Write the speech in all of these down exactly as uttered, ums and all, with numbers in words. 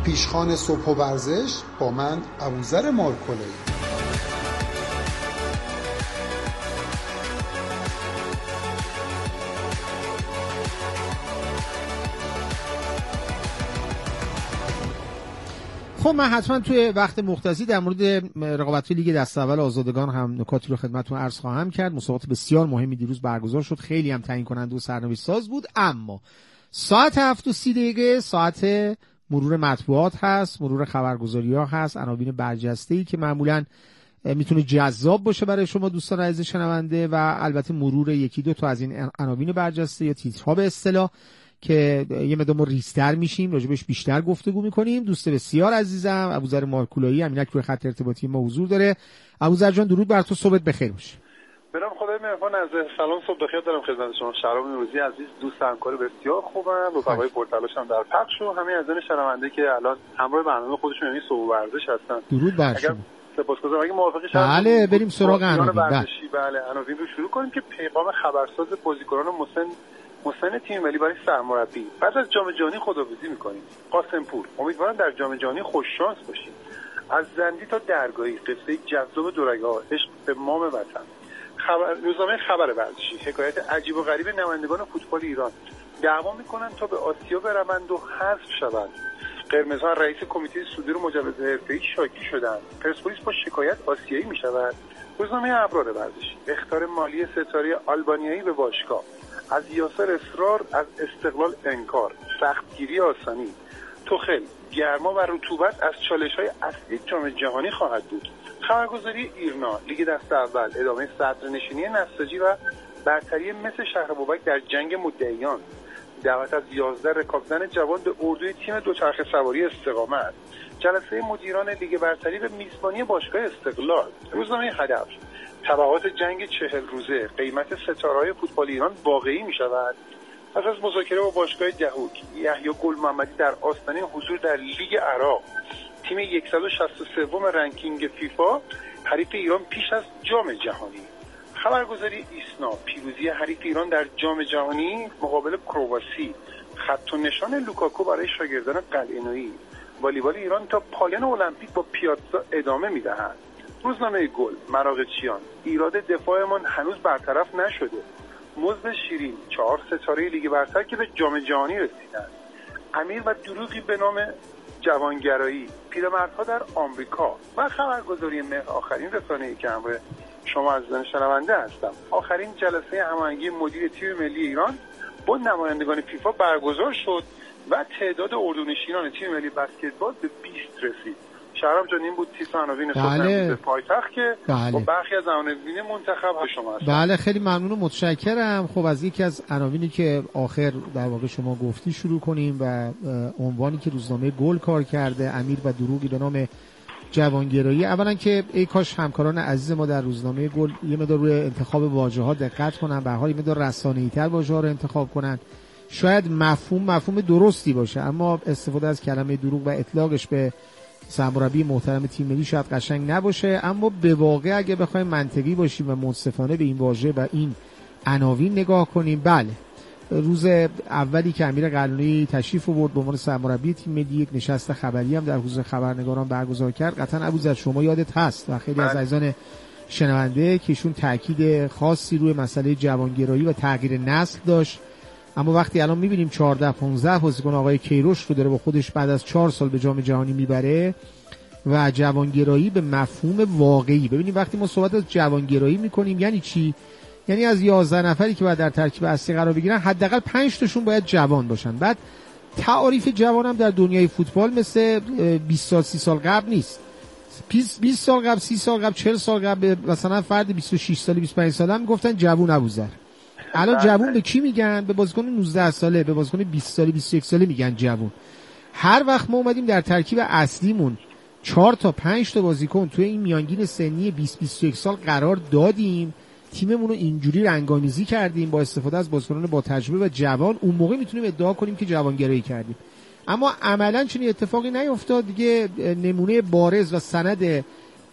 پیشخوان صبح و ورزش با من ابوذر مارکولایی. خب من حتما توی وقت مختصی در مورد رقابت‌های لیگ دست اول آزادگان هم نکاتی رو خدمتتون عرض خواهم کرد. مسابقات بسیار مهمی دیروز برگزار شد، خیلی هم تعیین کننده و سرنوشت ساز بود. اما ساعت هفت و سی دقیقه ساعت مرور مطبوعات هست، مرور خبرگزاری‌ها هست، عناوین برجسته‌ای که معمولاً میتونه جذاب باشه برای شما دوستان عزیز شنونده، و البته مرور یکی دو تا از این عناوین برجسته یا تیترها به اصطلاح که یه مقدار ما ریزتر میشیم راجبش بیشتر گفتگو میکنیم. دوست بسیار عزیزم ابوذر مارکولایی همینک روی خط ارتباطی ما حضور داره. ابوذر جان درود بر تو، صبحت بخیر باشه. برام خدای مهربان، از سلام صبح بخیر دارم خدمت شما. شهرام نوروزی عزیز، دوست همکار بسیار خوبم، رفقای پرتلاش هم در پخش و همه عزیزان شنونده که الان همراه برنامه خودشون یعنی صبح ورزش هستن. درود بر شما. سپاسگزارم. اگه موافقی شما بله بریم سراغ عناوین. بله بله عناوین رو شروع کنیم که پیغام خبرساز بازیکنان مسن مسن تیم ملی برای سرمربی. بعد از جام جهانی خداحافظی می‌کنیم. قاسمپور، امیدوارم در جام جهانی خوش شانس باشید. از زندی تا درگاهی، قصه جذاب دورگاه، عشق به مام وطن. خبر روزنامه خبر ورزشی، حکایت عجیب و غریب نمایندگان فوتبال ایران. دعوا می‌کنند تا به آسیا بروند و حذف شوند. قرمزها رئیس کمیته صدور مجوز حرفه‌ای شاکی شدند. پرسپولیس با شکایت آسیایی می‌شود. روزنامه ابرار ورزشی، اخطار مالی ستاره آلبانیایی به باشگاه. از یاسر اصرار، از استقلال انکار. سختگیری آسانی. توخل، گرما و رطوبت از چالش‌های اصلی جام جهانی خواهد بود. خبرگزاری ایرنا، لیگ دست اول، ادامه صدرنشینی نساجی و برتری مثل شهر بابک در جنگ مدعیان. دعوت از یازده رکابزن جوان به اردوی تیم دوچرخه سواری استقامت. جلسه مدیران لیگ برتری به میزبانی باشگاه استقلال. روزنامه هدف، تبعات جنگ چهل روزه، قیمت ستاره‌های فوتبال ایران واقعی می‌شود. پس از مذاکره با باشگاه دهوک، یحیی گل محمدی در آستانه حضور در لیگ عراق. تیم صد و شصت و سه رنکینگ فیفا، حریف ایران پیش از جام جهانی. خبرگزاری ایسنا، پیروزی حریف ایران در جام جهانی مقابل کرواسی. خط و نشان لوکاکو برای شاگردان قلعه‌نویی. والیبال ایران تا پایان المپیک با پیاتزا ادامه می‌دهد. روزنامه گل، مراغچیان، ایراد دفاعمان هنوز برطرف نشده. مزد شیرین، چهار ستاره لیگ برتر که به جام جهانی رسیدند. امیر و دروغی به نام جوانگرایی، پیرمردها در آمریکا. و خبرگزاری مهر، آخرین رسانه‌ای که همراه شما عزیزان شنونده هستم. آخرین جلسه هماهنگی مدیر تیم ملی ایران با نمایندگان فیفا برگزار شد و تعداد اردونشینان تیم ملی بسکتبال به بیست رسید. شهرام جان این بود تیتر عناوین بله. صبح پایتخت که بله. با برخی از عناوین منتخب ها شما هستم. بله خیلی ممنون و متشکرم. خب از یکی از عناوینی که آخر در واقع شما گفتی شروع کنیم و عنوانی که روزنامه گل کار کرده، امیر و دروغی به نام جوانگرایی. اولا که ای کاش همکاران عزیز ما در روزنامه گل یه مقدار روی انتخاب واژه‌ها دقت کنن، به هر حال یه مقدار رسانه‌ای‌تر واژه‌ها رو انتخاب کنن. شاید مفهوم مفهوم درستی باشه، اما استفاده از کلمه دروغ و اطلاقش به سرمربی محترم تیم ملی شاید قشنگ نباشه، اما به واقع اگه بخوایم منطقی باشیم و منصفانه به این واژه و این عناوین نگاه کنیم، بله روز اولی که امیر قلعه‌نویی تشریف آورد به عنوان سرمربی تیم ملی، یک نشست خبری هم در حضور خبرنگاران برگزار کرد. قطعاً ابوذر شما یادت هست و خیلی از عزیزان شنونده که ایشون تاکید خاصی روی مسئله جوانگرایی و تغییر نسل داشت. اما وقتی الان می‌بینیم چهارده پانزده بازیکن آقای کیروش رو داره با خودش بعد از چهار سال به جام جهانی میبره و جوانگرایی به مفهوم واقعی، ببینیم وقتی ما صحبت از جوانگرایی میکنیم یعنی چی؟ یعنی از یازده نفری که باید در ترکیب اصلی قرار بگیرن حداقل پنج تاشون باید جوان باشن. بعد تعاریف جوان هم در دنیای فوتبال مثل بیست سال سی سال قبل نیست. بیست سال قبل، سی سال قبل، چهل سال قبل مثلا فرد بیست و شش ساله بیست و پنج ساله هم گفتن جوون ابوذر. الان جوون به کی میگن؟ به بازیکن نوزده ساله، به بازیکن بیست ساله بیست و یک ساله میگن جوون. هر وقت ما اومدیم در ترکیب اصلیمون چهار تا پنج تا بازیکن توی این میانگین سنی بیست بیست و یک سال قرار دادیم، تیممون رو اینجوری رنگامیزی کردیم با استفاده از بازیکنان با تجربه و جوان، اون موقع میتونیم ادعا کنیم که جوانگرایی کردیم. اما عملاً چنین اتفاقی نیفتاد دیگه. نمونه بارز و سند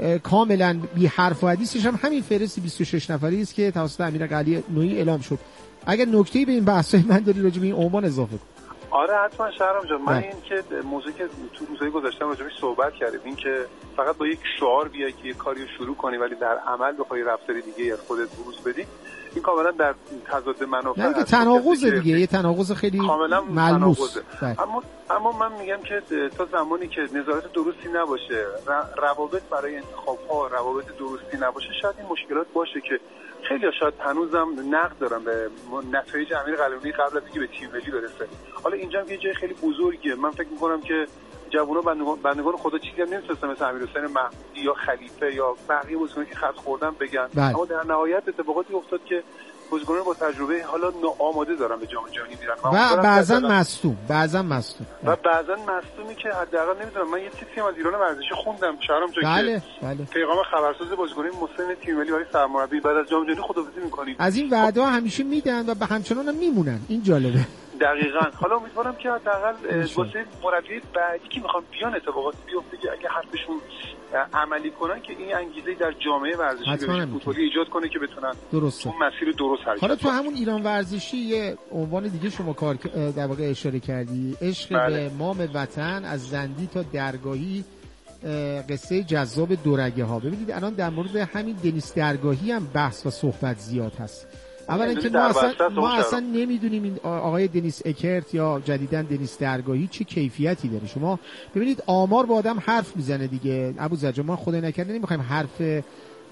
کاملا بی حرف و حدیثش هم همین فهرست بیست و شش نفری است که توسط امیر قلعه‌نویی اعلام شد. اگر نکته‌ای به این بحث‌های من داری راجع به این عنوان اضافه کن. آره حتما شهرام جان، من این که موضوعی که تو روزهای گذشته راجعش صحبت کردیم، این که فقط با یک شعار بیای که یه کاری رو شروع کنی ولی در عمل بخوای رفتار دیگه از خودت بروز بدی، این کاملا در تضاد منافع هست. تناقض دیگه، یه تناقض خیلی ملموس. اما اما من میگم که تا زمانی که نظارت درستی نباشه، روابط برای انتخاب‌ها روابط درستی نباشه، شاید این مشکلات باشه که خیلی شاید هنوزم نقد دارم به نتایج امیر قلعه‌نویی قبل از اینکه به تیم ملی برسه. حالا اینجا هم یه جای خیلی بزرگیه، من فکر می‌کنم که جوونا بندگان خدا چیزی هم نمی‌فرستن مثل امیرحسین محمودی یا خلیفه یا بقیه بازیکنان که خط خوردن بگن، بله. اما در نهایت اتفاقاتی افتاد که بازیکنان با تجربه حالا آماده دارن به جام جهانی میرن و بعضا مصدوم بعضا مصدوم و بعضا مصدومی که حداقل نمیدونم. من یه چیزی از ایران ورزشی خوندم شهرام جان، بله. که بله. پیغام خبرساز بازیکن مسن تیم ملی برای سرمربی بعد از جام جهانی خداحافظی می‌کنیم. از این وعده همیشه میدن و به همچنان هم میمونن. این جالبه. دقیقاً. حالا امیدوارم که حداقل واسه مربی بعدی که میخوان بیان اتفاقاتی بیفته که اگه حرفشون عملی کنن که این انگیزه در جامعه ورزشی فوتبالی ایجاد کنه که بتونن درسته. اون مسیر درست حرکت. حالا تو همون ایران ورزشی یه عنوان دیگه شما کار در واقع اشاره کردی، عشق بله. به مام وطن از زندی تا درگاهی، قصه جذاب دورگه ها. ببینید الان در مورد همین دنیس درگاهی هم بحث و صحبت زیاد هست. اولا که ما اصلا ما اصلا نمیدونیم این آقای دنیس اکرت یا جدیداً دنیس درگاهی چه کیفیتی داره. شما ببینید آمار با آدم حرف میزنه دیگه. ابوذر ما خدای نکرده نمیخوایم حرف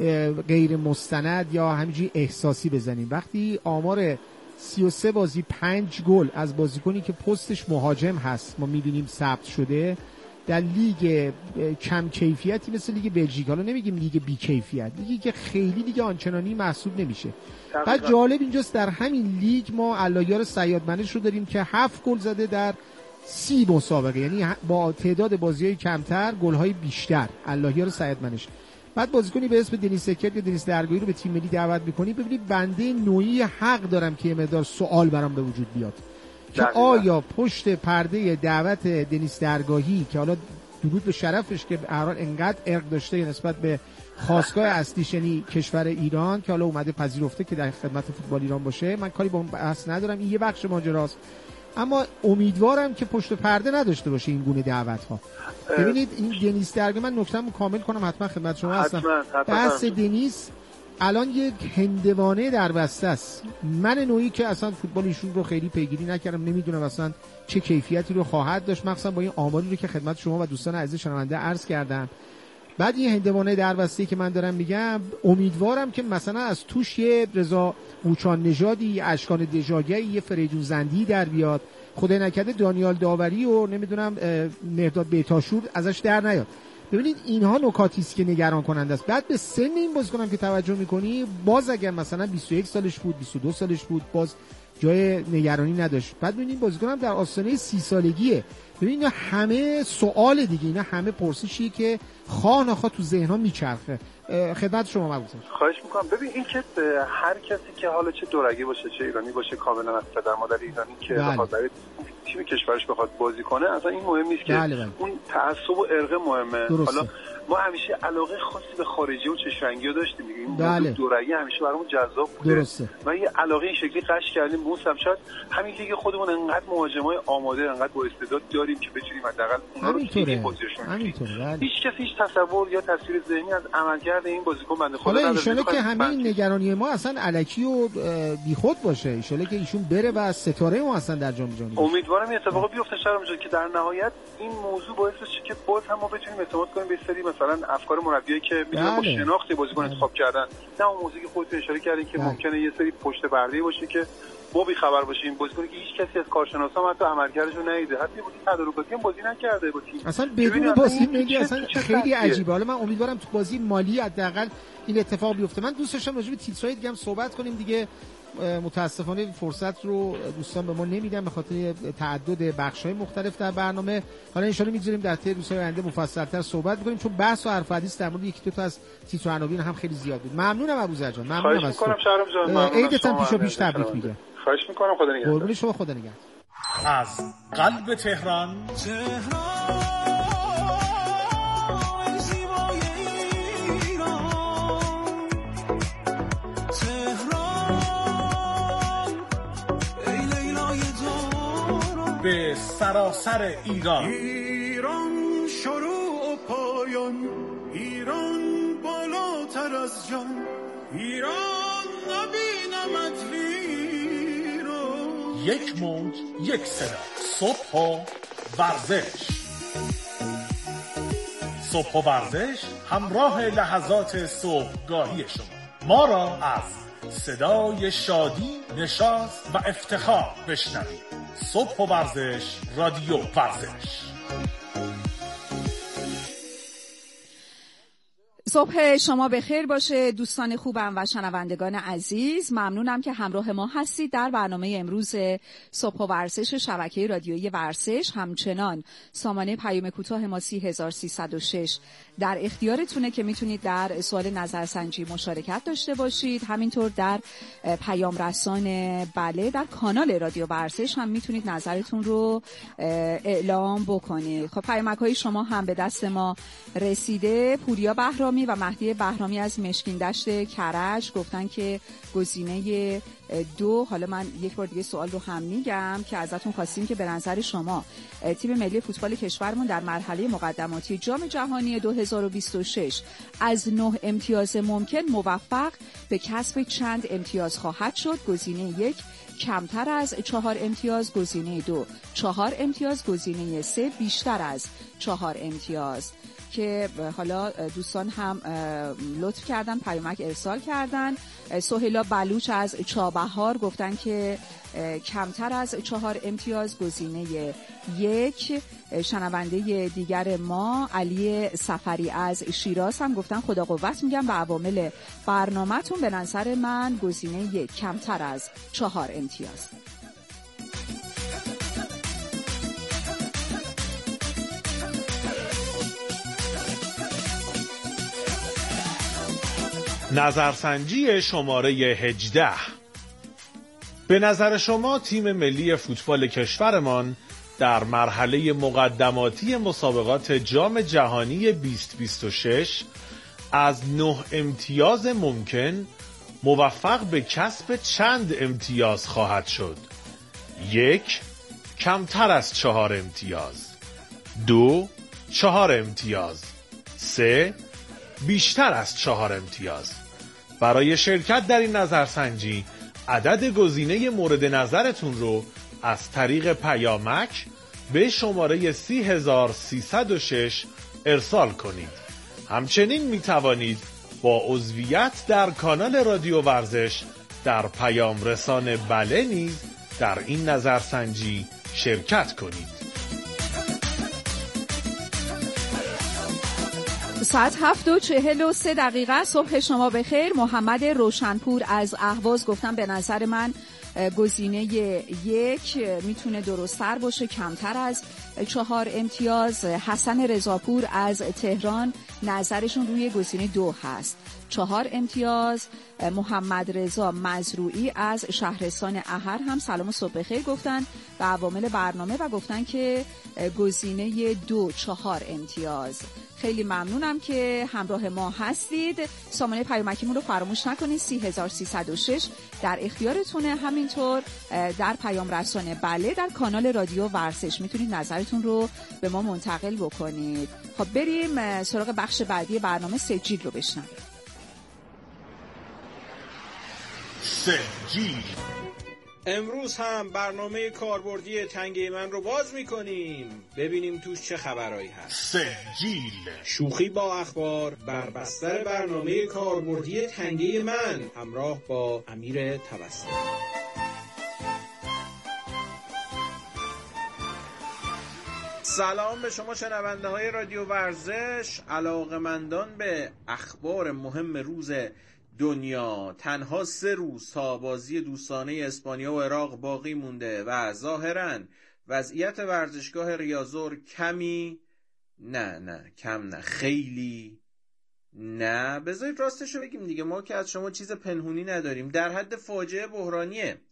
غیر مستند یا همینجوری احساسی بزنیم. وقتی آمار سی و سه بازی پنج گل از بازیکنی که پستش مهاجم هست ما میبینیم ثبت شده در لیگ کم کیفیتی مثل لیگ بلژیک، حالا نمیگیم لیگ بی کیفیت، لیگی که خیلی لیگ آنچنانی محسوب نمیشه. بعد جالب اینجاست در همین لیگ ما علیار صیادمنش رو داریم که هفت گل زده در سی مسابقه، یعنی با تعداد بازی‌های کمتر گل‌های بیشتر. علیار صیادمنش. بعد بازیکنی به اسم دنیس اکرت یا دنیس درگاهی رو به تیم ملی دعوت می‌کنی. ببینید بنده نوعی حق دارم که یه مقدار سوال برام به وجود بیاد که آیا پشت پرده دعوت دنیس درگاهی که حالا درود به شرفش که هر حال انقدر ارق داشته نسبت به خاستگاه اصلیش یعنی کشور ایران که حالا اومده پذیرفته که در خدمت فوتبال ایران باشه، من کاری با اون بحث ندارم، این یه بخش ماجراست، اما امیدوارم که پشت پرده نداشته باشه این گونه دعوت‌ها. ببینید این دنیس درگاهی، من نکته‌مو کامل کنم حتما خدمت شما هستم. بحث دنیس الان یک هندوانه در بسته است. من نوعی که اصلا فوتبال ایشون رو خیلی پیگیری نکردم، نمیدونم اصلا چه کیفیتی رو خواهد داشت، مخصوصا با این آماری رو که خدمت شما و دوستان عزیز شنونده عرض کردم. بعد این هندوانه در بسته که من دارم میگم، امیدوارم که مثلا از توش یه رضا موچان نژادی، یه اشکان دژاگه‌ای، یه فریدون زندی در بیاد، خدای نکرده دانیال داوری و نمیدونم مهرداد بیتاشور ازش در نیاد. ببینید اینها نکاتی است که نگران کننده است. بعد به سن این بازیکنم که توجه میکنی، باز اگر مثلا بیست و یک سالش بود، بیست و دو سالش بود، باز جای نگرانی نداشت. بعد ببینید بازیکنم در آستانه سی سالگیه. ببینید همه سوال دیگه، اینا همه پرسشیه که خواه نخواه تو ذهن‌ها میچرخه. خدمت شما مبوسم. خواهش میکنم. ببین این که هر کسی که حالا چه دورگی باشه چه ایرانی باشه، کاملا از پدر مادر ایرانی که بخواد برای تیم کشورش بخواد بازی کنه، اصلا این مهم نیست که بله بله. اون تعصب و ارق مهمه. درسته. حالا ما همیشه علاقه خاصی به خارجی و چشم‌رنگی رو داشتیم دیگه. این بله. دورگی همیشه برامون جذاب بوده. درسته. و یه علاقه این شکلی قش کردیم به اون سمت. شاید همین لیگ خودمون انقدر مهاجمای آماده، انقدر با استعداد داریم که بتونیم حداقل اونها رو تیم پوزیشن همینطوره. هیچ کسی هیچ تصور یا تصویر ذهنی از عملکرد این بازیکن بنده خدا نداره. حالا ان که همه این نگرانی ما اصلا الکی و بیخود باشه. ان شاءالله که ایشون بره و ستاره ما اصلا در جام جهانی. امیدوارم این اتفاق بیفته شهرام جان که در نهایت این موضوع باعث بشه که باز هم ما بتونیم اعتماد کنیم به سری مثلا افکار مربیایی که میتونن با شناخت بازیکن انتخاب کردن، نه اون موضوعی که خودت اشاره کردین که ممکنه یه سری پشت پرده باشه که ما بی خبر باشیم، بازیکنی که هیچ کسی از کارشناسا حتی عملکردش رو ندیده، حتی بازی تدارکاتی هم بازی نکرده با تیم، اصلا بدون بازی ملی اصلا خیلی عجیبه. حالا من امیدوارم تو بازی مالی حداقل این اتفاق بیفته. من دوست داشتم راجع به تیترهای دیگه هم صحبت کنیم دیگه، متاسفانه فرصت رو دوستان به ما نمیدن به خاطر تعدد بخش‌های مختلف در برنامه. حالا ان شاءالله می‌ذاریم در طی روزهای آینده مفصل‌تر صحبت بکنیم، چون بحث و حرف حدیث در مورد یکی دو تا از تیتر عناوین هم خیلی زیاد بود. ممنونم ابوذر جان، ممنونم از تو. عیدت هم پیشا پیش تبریک میگم. خواهش می‌کنم. خدا نگهدار. قربون شما، خدا نگهدار. از قلب تهران تهران به سراسر ایران. ایران شروع و پایان، ایران بالاتر از جان، ایران نبینمت ویران. یک موج یک صدا، صبح و ورزش. صبح و ورزش همراه لحظات صبحگاهی شما. ما را از صدای شادی، نشاط و افتخار بشنوید. صبح و ورزش، رادیو ورزش. صبح شما بخیر باشه دوستان خوبم و شنوندگان عزیز. ممنونم که همراه ما هستید در برنامه امروز صبح و ورزش شبکه رادیویی ورزش. همچنان سامانه پیام کوتاه ما سی هزار و سیصد و شش در اختیارتونه که میتونید در سوال نظرسنجی مشارکت داشته باشید. همینطور در پیام رسان بله در کانال رادیو ورزش هم میتونید نظرتون رو اعلام بکنید. خب پیامک‌های شما هم به دست ما رسیده. پوریا بهرامی و مهدی بهرامی از مشکین دشت کرج گفتن که گزینه دو. حالا من یک بار دیگه سوال رو هم میگم که ازتون خواستیم که به نظر شما تیم ملی فوتبال کشورمون در مرحله مقدماتی جام جهانی دو هزار و بیست و شش از نه امتیاز ممکن موفق به کسب چند امتیاز خواهد شد؟ گزینه یک کمتر از چهار امتیاز، گزینه دو چهار امتیاز، گزینه سه بیشتر از چهار امتیاز. که حالا دوستان هم لطف کردن پیامک ارسال کردن. سهیلا بلوچ از چابهار گفتن که کمتر از چهار امتیاز، گزینه یک. شنونده دیگر ما علی سفری از شیراز هم گفتن خدا قوت میگم به عوامل برنامه‌تون. به نظر من گزینه یک کمتر از چهار امتیاز. نظرسنجی شماره هجده. به نظر شما تیم ملی فوتبال کشورمان در مرحله مقدماتی مسابقات جام جهانی بیست بیست و شش از نه امتیاز ممکن موفق به کسب چند امتیاز خواهد شد؟ یک کمتر از چهار امتیاز، دو چهار امتیاز، سه بیشتر از چهار امتیاز. برای شرکت در این نظرسنجی عدد گزینه مورد نظرتون رو از طریق پیامک به شماره سی هزار و سیصد و شش ارسال کنید. همچنین می توانید با عضویت در کانال رادیو ورزش در پیام رسان بله نیز در این نظرسنجی شرکت کنید. ساعت هفت و چهل و سه دقیقه. صبح شما بخیر. محمد روشنپور از اهواز گفتن به نظر من گزینه یک میتونه درست‌تر باشه، کمتر از چهار امتیاز. حسن رضاپور از تهران نظرشون روی گزینه دو هست، چهار امتیاز. محمد رضا مزروعی از شهرستان احر هم سلام و صبح بخیر گفتن به عوامل برنامه و گفتن که گزینه دو چهار امتیاز. خیلی ممنونم که همراه ما هستید. سامانه پیامکیمون رو فراموش نکنید، سی هزار و سیصد و شش در اختیارتونه. همینطور در پیام رسانه بله در کانال رادیو ورزش میتونید نظرتون رو به ما منتقل بکنید. خب بریم سراغ بخش بعدی برنامه، سجیل رو بشنویم. سجیل. امروز هم برنامه کاربردی تنگه من رو باز میکنیم، ببینیم توش چه خبرایی هست. سجیل. شوخی با اخبار بر بستر برنامه کاربردی تنگه من همراه با امیر توسط. سلام به شما شنونده های رادیو ورزش، علاقمندان به اخبار مهم روز دنیا. تنها سه روز تا بازی دوستانه اسپانیا و عراق باقی مونده و ظاهراً وضعیت ورزشگاه ریاضور کمی نه نه کم نه خیلی نه بذارید راستشو بگیم دیگه، ما که از شما چیز پنهونی نداریم، در حد فاجعه بحرانیه.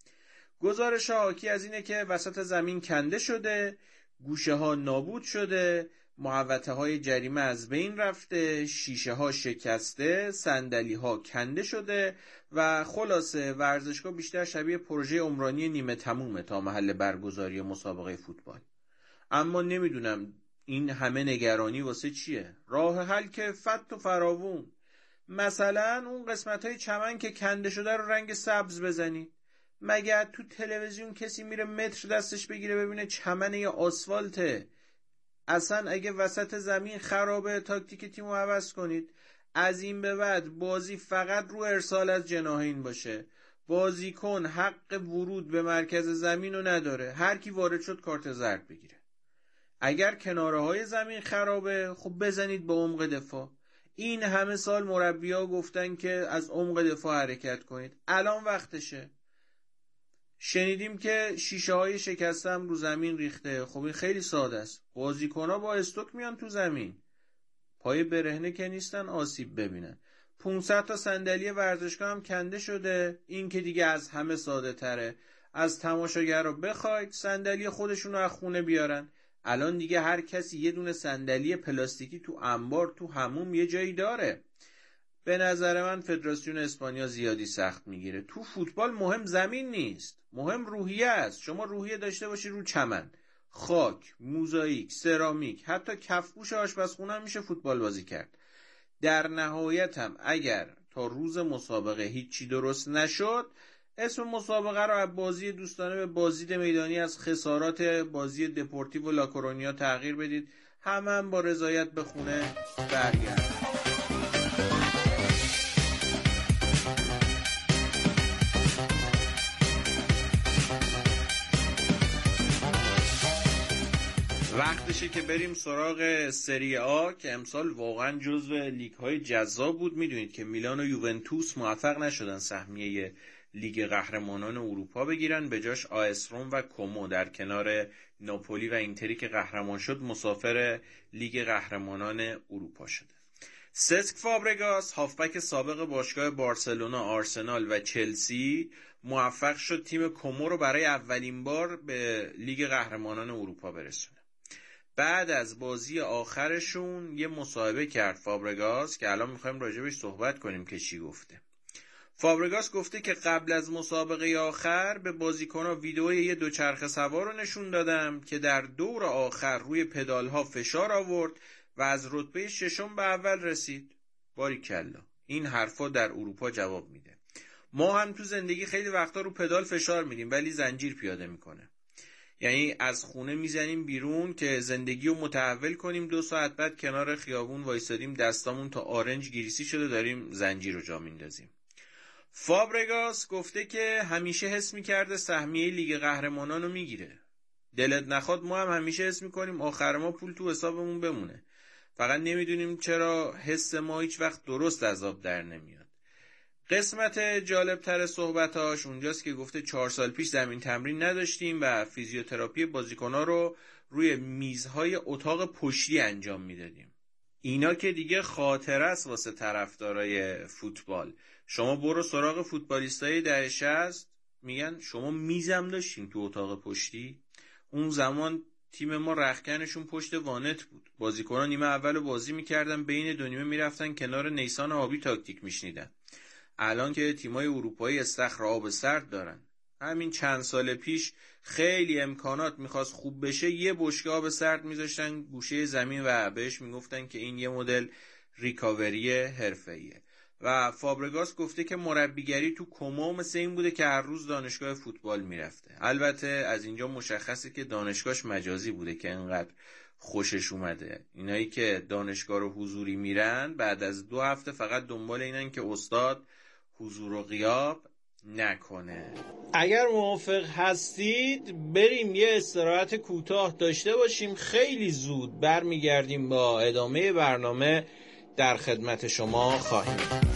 گزارش ها حاکی از اینه که وسط زمین کنده شده، گوشه ها نابود شده محوطه های جریمه از بین رفته، شیشه ها شکسته، صندلی ها کنده شده و خلاصه ورزشگاه بیشتر شبیه پروژه عمرانی نیمه تمومه تا محل برگزاری مسابقه فوتبال. اما نمیدونم این همه نگرانی واسه چیه؟ راه حل که فت و فراوون. مثلا اون قسمت های چمن که کنده شده رو رنگ سبز بزنید. مگه تو تلویزیون کسی میره متر دستش بگیره ببینه چمن یا آسفالته؟ اصلا اگه وسط زمین خرابه تاکتیک تیمو عوض کنید. از این به بعد بازی فقط رو ارسال از جناحین باشه. بازیکن حق ورود به مرکز زمین رو نداره. هر کی وارد شد کارت زرد بگیره. اگر کناره های زمین خرابه خب بزنید به عمق دفاع. این همه سال مربی‌ها گفتن که از عمق دفاع حرکت کنید. الان وقتشه. شنیدیم که شیشه های شکسته هم رو زمین ریخته. خب این خیلی ساده است. بازیکن‌ها با استوک میان تو زمین. پای برهنه که نیستن آسیب ببینن. پانصد تا صندلی ورزشگاه هم کنده شده. این که دیگه از همه ساده تره. از تماشاگرها بخواید صندلی خودشون رو از خونه بیارن. الان دیگه هر کسی یه دونه صندلی پلاستیکی تو انبار تو حموم یه جایی داره. به نظر من فدراسیون اسپانیا زیادی سخت میگیره. تو فوتبال مهم زمین نیست، مهم روحیه است. شما روحیه داشته باشی رو چمن، خاک، موزاییک، سرامیک، حتی کفپوش آشپزخونه هم میشه فوتبال بازی کرد. در نهایت هم اگر تا روز مسابقه هیچی درست نشد، اسم مسابقه رو از بازی دوستانه به بازدید میدانی از خسارات بازی دپورتیو و لاکورونیا تغییر بدید. همه هم با رضایت به خونه برگردن. وقتشه که بریم سراغ سری آ که امسال واقعا جزو لیگ های جذاب بود. میدونید که میلان و یوونتوس موفق نشدن سهمیه لیگ قهرمانان اروپا بگیرن، به جاش آس روم و کومو در کنار ناپولی و اینتری که قهرمان شد مسافر لیگ قهرمانان اروپا شده. سسک فابرگاس هافبک سابق باشگاه بارسلونا، آرسنال و چلسی موفق شد تیم کومو رو برای اولین بار به لیگ قهرمانان اروپا برسونه. بعد از بازی آخرشون یه مصاحبه کرد فابرگاس که الان میخوایم راجبش صحبت کنیم که چی گفته. فابرگاس گفته که قبل از مسابقه آخر به بازیکن‌ها ویدئوی یه دوچرخه سوار رو نشون دادم که در دور آخر روی پدال‌ها فشار آورد و از رتبه ششم به اول رسید. باریکلا. این حرفا در اروپا جواب میده. ما هم تو زندگی خیلی وقتا رو پدال فشار میدیم ولی زنجیر پیاده میکنه. یعنی از خونه میزنیم بیرون که زندگی رو متحول کنیم، دو ساعت بعد کنار خیابون وایسادیم دستامون تا آرنج گریسی شده داریم زنجیر رو جا میندازیم. فابرگاس گفته که همیشه حس میکرده سهمیه لیگ قهرمانان رو میگیره. دلت نخواد ما هم همیشه حس میکنیم آخر ما پول تو حسابمون بمونه. فقط نمیدونیم چرا حس ما هیچ وقت درست از آب در نمیاد. قسمت جالب تر صحبتاش اونجاست که گفته چهار سال پیش زمین تمرین نداشتیم و فیزیوتراپی بازیکن‌ها رو روی میزهای اتاق پشتی انجام میدادیم. اینا که دیگه خاطره است واسه طرفدارای فوتبال. شما برو سراغ فوتبالیستای دهه شصت میگن شما میزم داشتین تو اتاق پشتی. اون زمان تیم ما رختکنشون پشت وانت بود. بازیکن‌ها نیمه اول بازی میکردن، بین دو نیمه میرفتن کنار نیسان آبی تاکتیک میشنیدن. الان که تیمای اروپایی استخر آب سرد دارن. همین چند سال پیش خیلی امکانات میخواست خوب بشه، یه بشکه آب سرد میذاشتن گوشه زمین و بهش میگفتن که این یه مدل ریکاوری حرفه‌ایه. و فابرگاس گفته که مربیگری تو کومو مثل این بوده که هر روز دانشگاه فوتبال میرفته. البته از اینجا مشخصه که دانشگاهش مجازی بوده که اینقدر خوشش اومده. اینایی که دانشگاه رو حضوری میرن بعد از دو هفته فقط دنبال اینن که استاد حضور و غیاب نکنه. اگر موافق هستید بریم یه استراحت کوتاه داشته باشیم، خیلی زود برمیگردیم با ادامه برنامه در خدمت شما خواهیم.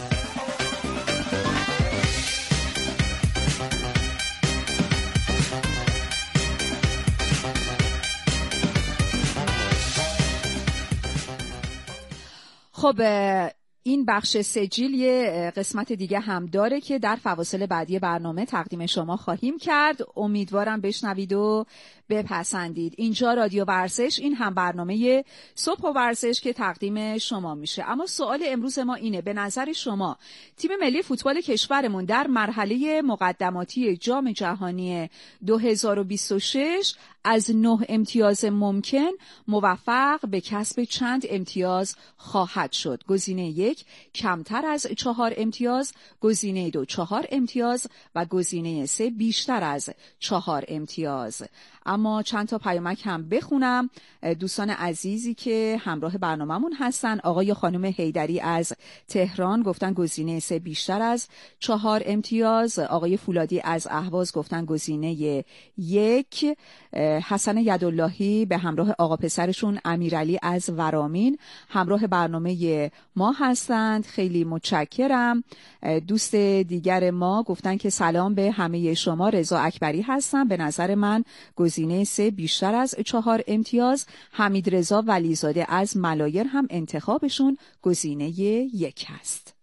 خب این بخش سجیل یه قسمت دیگه هم داره که در فواصل بعدی برنامه تقدیم شما خواهیم کرد. امیدوارم بشنوید و بپسندید. اینجا رادیو ورزش، این هم برنامه صبح و ورزش که تقدیم شما میشه. اما سوال امروز ما اینه: به نظر شما تیم ملی فوتبال کشورمون در مرحله مقدماتی جام جهانی دو هزار و بیست و شش از نه امتیاز ممکن موفق به کسب چند امتیاز خواهد شد؟ گزینه یک کمتر از چهار امتیاز، گزینه دو چهار امتیاز و گزینه سه بیشتر از چهار امتیاز. اما چند تا پیامک هم بخونم. دوستان عزیزی که همراه برنامه‌مون هستن، آقای خانم حیدری از تهران گفتن گزینه سه بیشتر از چهار امتیاز، آقای فولادی از اهواز گفتن گزینه یک، حسن یداللهی به همراه آقا پسرشون امیرعلی از ورامین همراه برنامه ما هستند. خیلی متشکرم. دوست دیگر ما گفتن که سلام به همه شما، رضا اکبری هستم، به نظر من گزینه سه بیشتر از چهار امتیاز. حمید رضا ولیزاده از ملایر هم انتخابشون گزینه یک هست.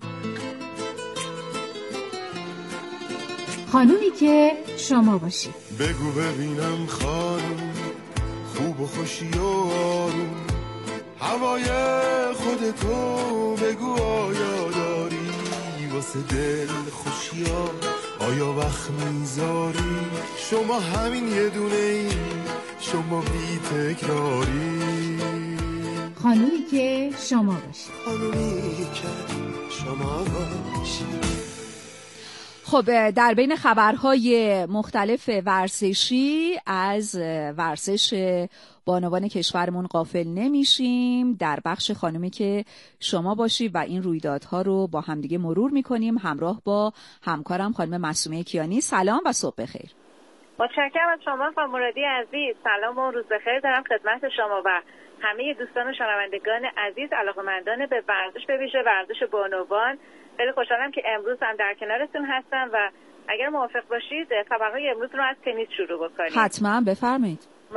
خانومی که شما باشید. بگو ببینم خانم، خوب و خوشی و آروم، هوای خودتو بگو آیا داری واسه دل خوشی ها، آیا وقت میذاری؟ شما همین یه دونه ای، شما بی تکراری. خانومی که شما باشید. خانومی که شما باشید. خب در بین خبرهای مختلف ورزشی از ورزش بانوان کشورمون غافل نمیشیم. در بخش خانومی که شما باشی و این رویدادها رو با همدیگه مرور میکنیم همراه با همکارم خانم معصومه کیانی. سلام و صبح بخیر. متشکرم از شما خانم مرادی عزیز. سلام و روز بخیر دارم خدمت شما و همه دوستان و شنوندگان عزیز علاقه‌مندان به ورزش، به ویژه ورزش بانوان. خیلی خوشحالم که امروز هم در کنارتون هستم و اگر موافق باشید خبرهای امروز رو از تنیس شروع بکنیم. حتما بفرمایید.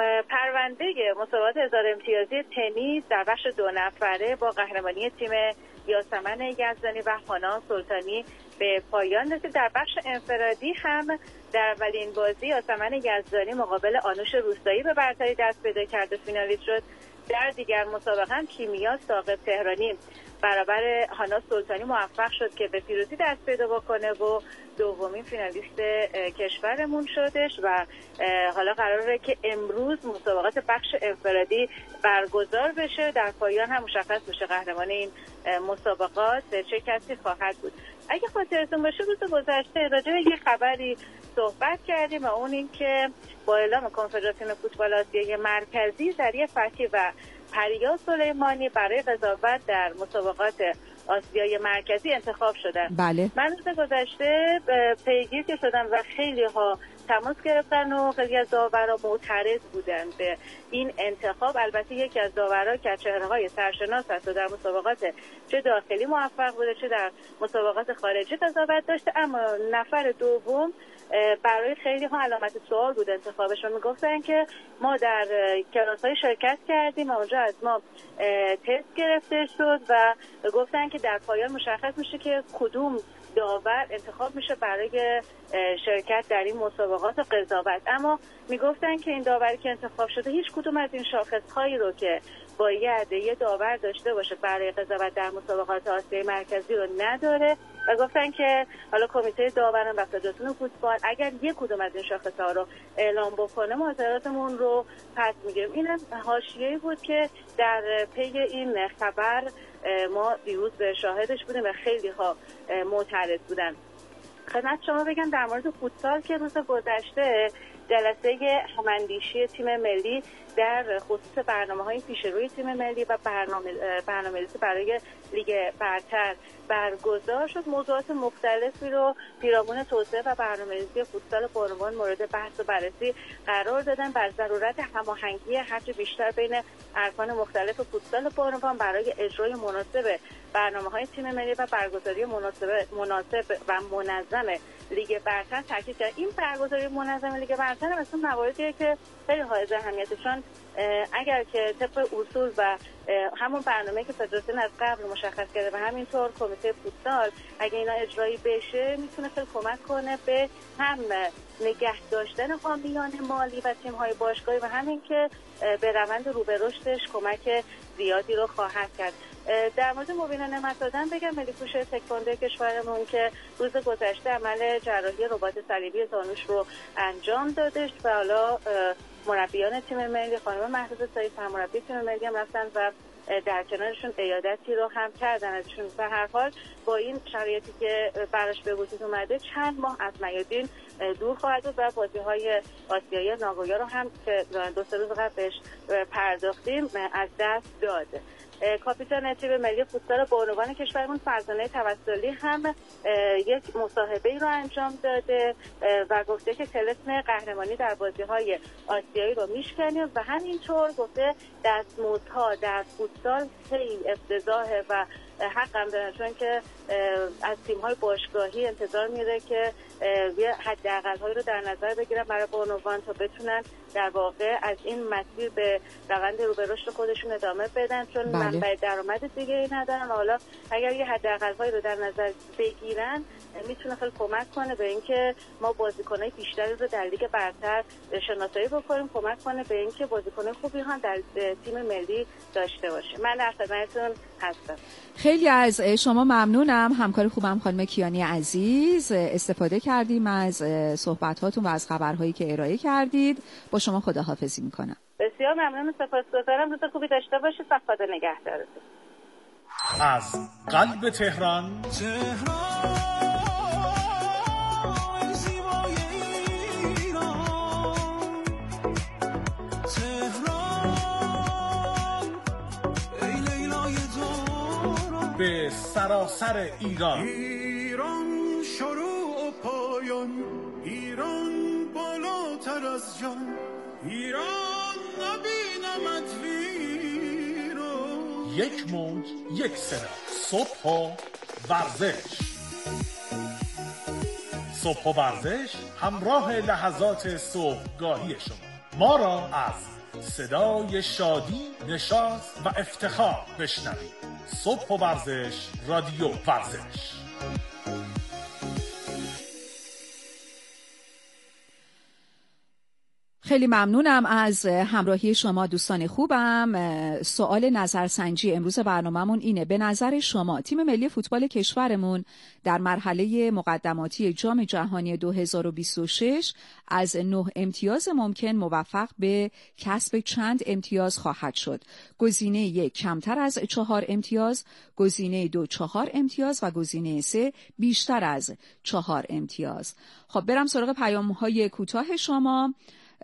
پرونده مسابقات هزار امتیازی تنیس در بخش دو نفره با قهرمانی تیم یاسمن یزدانی و هانا سلطانی به پایان رسید. در بخش انفرادی هم در اولین بازی یاسمن یزدانی مقابل آنوش روستایی به برتری دست پیدا کرد و فینالیست شد. در دیگر مسابقه هم کیمیا ثاقب تهرانی برابر هانا سلطانی موفق شد که به پیروزی دست پیدا بکنه و دومین فینالیست کشورمون شدش و حالا قراره که امروز مسابقات بخش انفرادی برگزار بشه. در پایان هم مشخص بشه قهرمان این مسابقات چه کسی خواهد بود. اگه خاطرتون باشه روز گذشته راجع به یه خبری صحبت کردیم و اون این که با اعلام کنفدراسیون فوتبال آسیای مرکزی ذریعه فتحی و پریا سلیمانی برای قضاوت در مسابقات آسیای مرکزی انتخاب شدن. بله. من روز گذشته پیگیر که شدم و خیلی ها تماس گرفتن و خیلی از داورا معترض بودن به این انتخاب. البته یکی از داورا که چهره‌های سرشناس هست و در مسابقات چه داخلی موفق بوده چه در مسابقات خارجی قضاوت داشته، اما نفر دوم برای خیلی ها علامت سوال بود انتخابش و میگفتن که ما در کلاس‌های شرکت کردیم و اونجا از ما تست گرفته شد و گفتن که در پایان مشخص میشه که کدوم داور انتخاب میشه برای شرکت در این مسابقات و قضاوت. اما میگفتن که این داوری که انتخاب شده هیچ کدوم از این شاخص‌هایی رو که باید یه داور داشته باشه برای قضاوت در مسابقات آسیای مرکزی رو نداره و گفتن که حالا کمیته داوران و فدراسیون فوتبال اگر یک کدوم از این شاخص‌ها رو اعلام بکنه معذرتمون رو پس میگیریم. این حاشیه‌ای بود که در پی این خبر ما دیروز به شاهدش بودیم و خیلی ها معترض بودن. خدمت شما بگم در مورد فوتسال که روز گذشته جلسه هماندیشی تیم ملی در خصوص برنامه‌های پیشروی تیم ملی و برنامه برنامه‌ریزی برای لیگ برتر برگزار شد. موضوعات مختلفی رو پیرامون توسعه و برنامه‌ریزی فوتسال بانوان مورد بحث و بررسی قرار دادن. بر ضرورت هماهنگی هرچه بیشتر بین ارکان مختلف فوتسال بانوان برای اجرای مناسب برنامه‌های تیم ملی و برگزاری مناسب مناسب و منظم لیگ برتر تاکید کرد. این برگزاری منظم لیگ برتر مثلا مواردیه که خیلی حائز اهمیتشون اگر که طبق اصول و همون برنامه که فدراسیون از قبل مشخص کرده و همینطور کمیته فوتسال اگه اینا اجرایی بشه میتونه خیلی کمک کنه به هم نگه داشتن حامیان مالی و تیم‌های باشگاهی و همین که به روند رو به رشدش کمک زیادی رو خواهد کرد. در مورد مبینا نعمت دادن بگم ملی پوش تکواندو کشورمون که روز گذشته عمل جراحی رباط صلیبی زانوش رو انجام دادش و حالا مربیان تیم ملی خانم مهداد سعید سرمربی تیم ملی هم رفتن و در کنارشون عیادتی رو هم کردن ازشون. به هر حال با این شرایطی که براش به وجود اومده چند ماه از میادین دور خواهد بود و بازی‌های آسیایی ناگویا رو هم که دو سه روز قبل بهش پرداختیم از دست داده. کاپیتان تیم ملی فوتبال بانوان کشورمون فرزانه توسلی هم یک مصاحبه‌ای رو انجام داده و گفته که طلسم قهرمانی در بازی‌های آسیایی رو میشکنیم و همینطور گفته دستمزدها در فوتبال خیلی افتضاحه و حقم دارن، چون که از تیم‌های باشگاهی انتظار میره که یه حداقل‌هایی رو در نظر بگیرن برای بانوان تا بتونن در واقع از این مسیر به روند رو به رشد خودشون ادامه بدن، چون بله. منبع درآمد دیگه‌ای ندارن. حالا اگر یه حداقل‌هایی رو در نظر بگیرن میتونه خیلی کمک کنه به اینکه ما بازیکن‌های بیشتری رو در لیگ برتر شناسایی بکنیم، کمک کنه به اینکه بازیکن‌های خوبی هم در تیم ملی داشته باشه. من در خدمتتون هستم. خیلی از شما ممنونم همکار خوبم خانم کیانی عزیز، استفاده کردیم از صحبت‌هاتون و از خبرهایی که ارائه کردید. با شما خداحافظی میکنم. بسیار ممنون، سپاسگزارم. روز خوبی داشته باشید. خدا نگهدارتون. از قلب تهران تهران زیبای ایران، تهران ای لیلای دوران، به سراسر ایران. ایران شروع و پایان، ایران بالاتر از جان، ایران نبینمت ویران. یک موج یک صدا، صبح و ورزش. صبح و ورزش همراه لحظات صبحگاهی شما. ما را از صدای شادی، نشاط و افتخار بشنوید. صبح و ورزش، رادیو ورزش. خیلی ممنونم از همراهی شما دوستان خوبم. سوال نظرسنجی امروز برنامه‌مون اینه: به نظر شما تیم ملی فوتبال کشورمون در مرحله مقدماتی جام جهانی دو هزار و بیست و شش از نه امتیاز ممکن موفق به کسب چند امتیاز خواهد شد؟ گزینه یک کمتر از چهار امتیاز، گزینه دو چهار امتیاز و گزینه سه بیشتر از چهار امتیاز. خب برم سراغ پیام‌های کوتاه شما.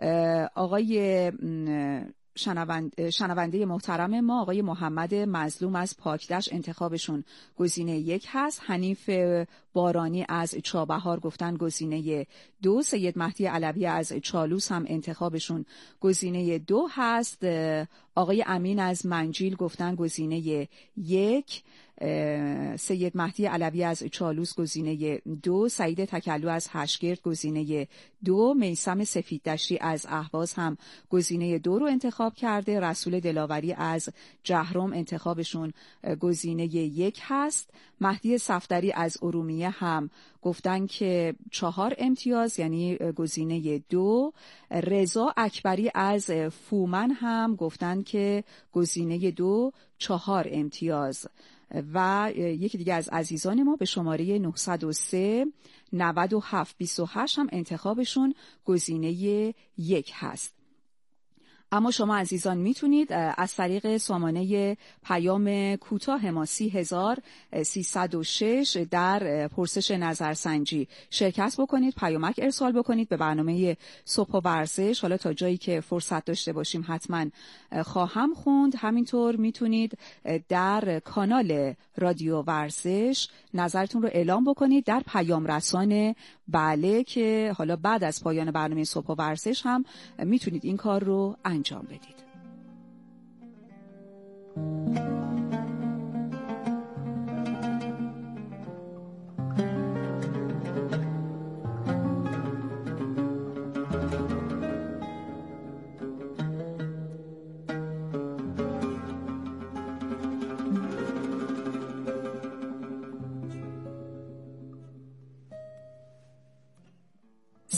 آقای شنونده, شنونده محترم ما آقای محمد مظلوم از پاکدشت انتخابشون گزینه یک هست. حنیف بارانی از چابهار گفتن گزینه دو. سید مهدی علوی از چالوس هم انتخابشون گزینه دو هست. آقای امین از منجیل گفتن گزینه یک. سید مهدی علوی از چالوس گزینه دو. سعید تکلو از هشگرد گزینه دو. میثم سفیددشتی از اهواز هم گزینه دو رو انتخاب کرده. رسول دلاوری از جهرم انتخابشون گزینه یک هست. مهدی صفدری از ارومیه هم گفتن که چهار امتیاز یعنی گزینه دو. رضا اکبری از فومن هم گفتن که گزینه دو چهار امتیاز. و یکی دیگه از عزیزان ما به شماره نهصد و سه نود و هفت بیست و هشت هم انتخابشون گزینه یک هست. اما شما عزیزان میتونید از طریق سامانه پیام کوتاه ما سی هزار سیصد و شش در پرسش نظرسنجی شرکت بکنید، پیامک ارسال بکنید به برنامه صبح و ورزش. حالا تا جایی که فرصت داشته باشیم حتما خواهم خوند. همینطور میتونید در کانال رادیو ورزش نظرتون رو اعلام بکنید در پیام رسان بله، که حالا بعد از پایان برنامه صبح و ورزش هم میتونید این کار رو انجام بدید.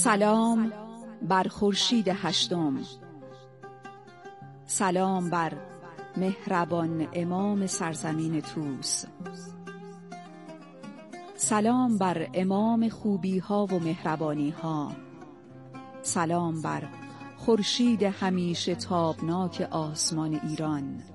سلام بر خورشید هشتم، سلام بر مهربان امام سرزمین طوس، سلام بر امام خوبی ها و مهربانی ها، سلام بر خورشید همیشه تابناک آسمان ایران،